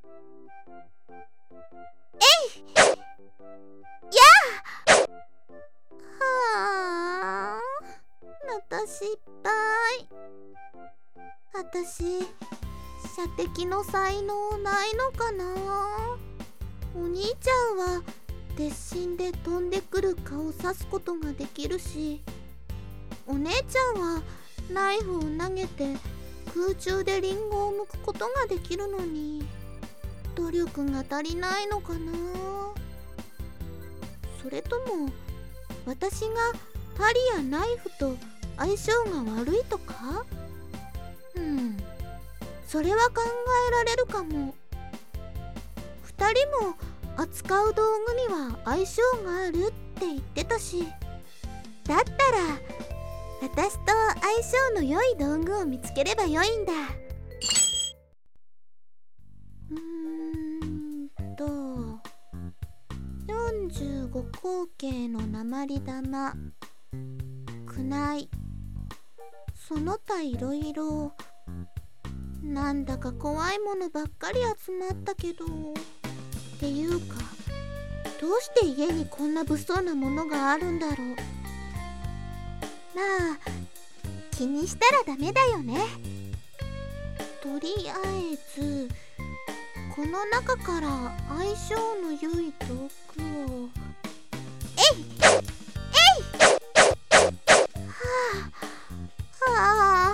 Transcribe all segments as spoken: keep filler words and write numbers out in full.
えいやあはあ、また失敗。私、射的の才能ないのかな。お兄ちゃんは鉄心で飛んでくる蚊を刺すことができるし、お姉ちゃんはナイフを投げて空中でリンゴを剥くことができるのに、努力が足りないのかな。それとも私が針やナイフと相性が悪いとか。うん、それは考えられるかも。二人も扱う道具には相性があるって言ってたし、だったら私と相性の良い道具を見つければよいんだ。うーんとよんじゅうご口径の鉛玉、クナイ、その他いろいろ。なんだか怖いものばっかり集まったけど、っていうかどうして家にこんな物騒なものがあるんだろう。まあ気にしたらダメだよね。とりあえずこの中から相性の良い道具を。えいえいはあはあ、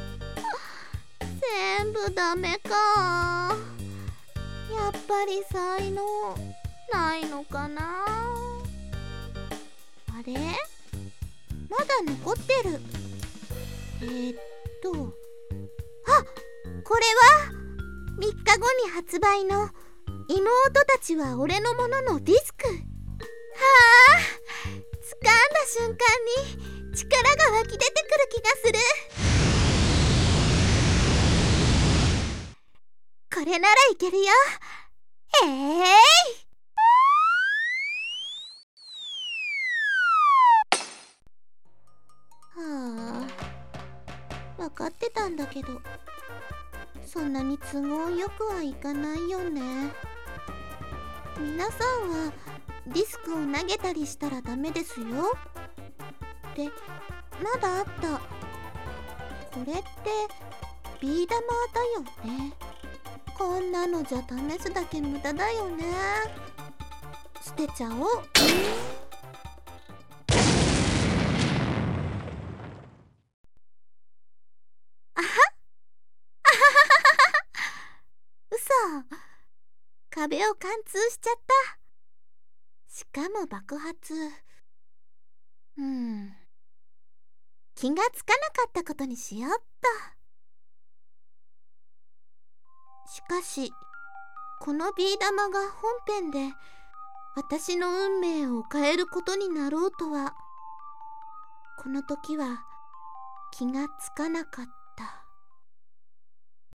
全部ダメか。やっぱり才能ないのかな。あれ、まだ残ってる。えー、っとあ、これはみっかごに発売の妹たちは俺のもののディスク。はあ、掴んだ瞬間に力が湧き出てくる気がする。これならいけるよ。えーいはあ、分かってたんだけど、そんなに都合よくはいかないよね。皆さんはディスクを投げたりしたらダメですよ。で、まだあった。これってビー玉だよね。こんなのじゃ試すだけ無駄だよね。捨てちゃおう。あはっ、あははは。嘘。壁を貫通しちゃった。しかも爆発。うん。気がつかなかったことにしよっと。しかし、このビー玉が本編で私の運命を変えることになろうとは、この時は気がつかなかった。